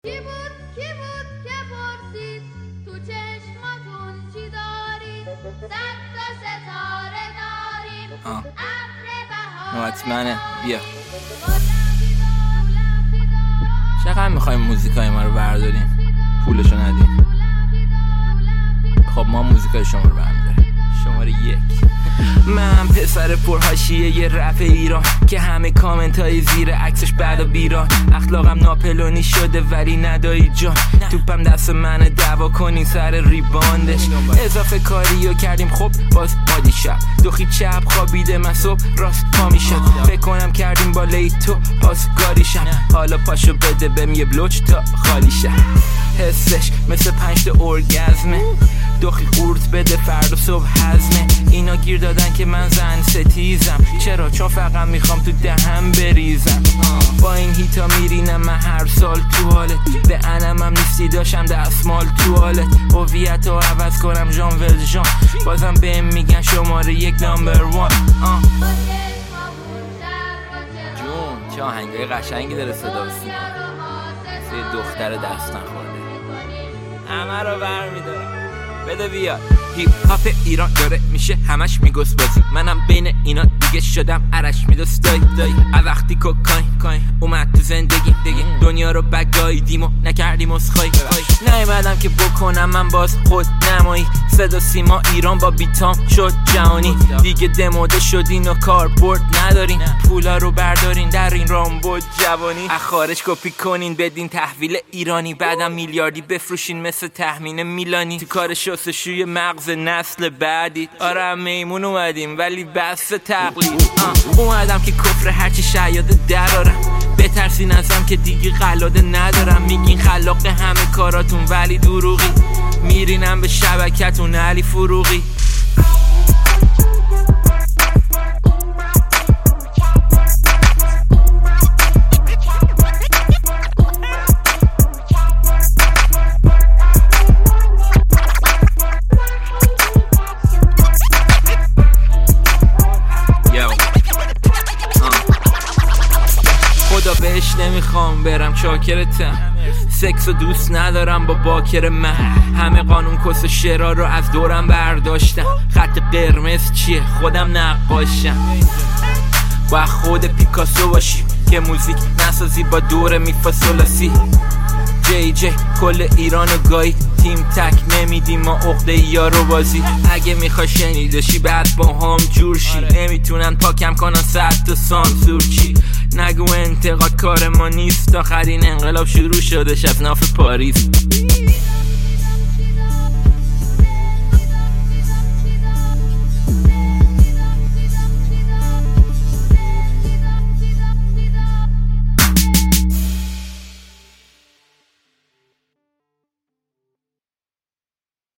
کی بود که پرسید تو چشماتون چی دارید؟ 100 تا ستاره داریم ابر بهار مطمئنه. بیا چقدر میخوایم موزیکای ما رو برداریم پولشو ندیم؟ خب ما موزیکای شما رو برمیداریم. شماره 1. من پسر پرحاشیه یه رپ ایران که همه کامنت های زیر عکسش بعد و بیران. اخلاقم ناپلونی شده ولی ندایی جان. توپم دست منه دعوا کنین سر ریباندش. اضافه کاریو کردیم خب باز مادی شب. دوخی چپ خوابیده من صبح راست پا میشم. فکر کنم کردیم با لیتو پاسگاریشم. حالا پاشو بده بهم یه بلوچ تا خالی شم. حسش مثل 5 تا ارگزمه. دوخی قورت بده فردا صبح هضمه. اینا گیر دادن که من زن ستیزم. چرا؟ چون فقط میخوام تو دهم بریزم. با این هیتا میرینم من هر سال تو حالت. به انمم نیستی داشتم دستمال تو حالت. هویت رو عوض کنم ژان ولژان. بازم بهم میگن شماره 1 نمبر 1. جون چه آهنگای قشنگی داره صدا و سیما. مثل دختر دستن خورده همه رو برمیدارم. بده بیاد. هیپ هاپ ایران داره میشه همش میگوس بازی. منم بین اینا دیگه شدم عرش میدوست دایی. وقتی کوکاین اومد تو زندگی دنیا رو بگاییدیم و نکردیم اسخای. نیومدم که بکنم من باز خود نمایی. صدا سیما ایران با بیتام شد جهانی. دیگه دموده شدین و کاربرد ندارین. پولا رو بردارین در این رامبد جوانی. از خارج کپی کنین بدین تحویل ایرانی. بعدم میلیاردی بفروشین مثل تخمین میلانی. تو کار شستشوی مغز نسل بعدی. آره میمون اومدیم ولی بس تقلید. اومدم که کفر هرچی شیاده درارم. بترسین ازم که دیگه قلاده ندارم. میگین خلاق همه کاراتون ولی دروغی. میرینم به شبکتون علی فروغی. خدا بهش نمیخوام برم چاکرتم. سکس و دوست ندارم با باکر من. همه قانون کس شرا رو از دورم برداشتم. خط قرمز چیه؟ خودم نقاشم. با خود پیکاسو باشی که موزیک نسازی با دور میفاسولاسی. جی کل ایرانو گایی. تیم تک نمیدیم ما عقده یارو بازی. اگه میخوای شنیدشی بعد با هم جور شی. نمیتونن پاکم کنن 100 تا سانسور چی. نگو انتقاد کار ما نیست. آخرین انقلاب شروع شدش از ناف پاریس.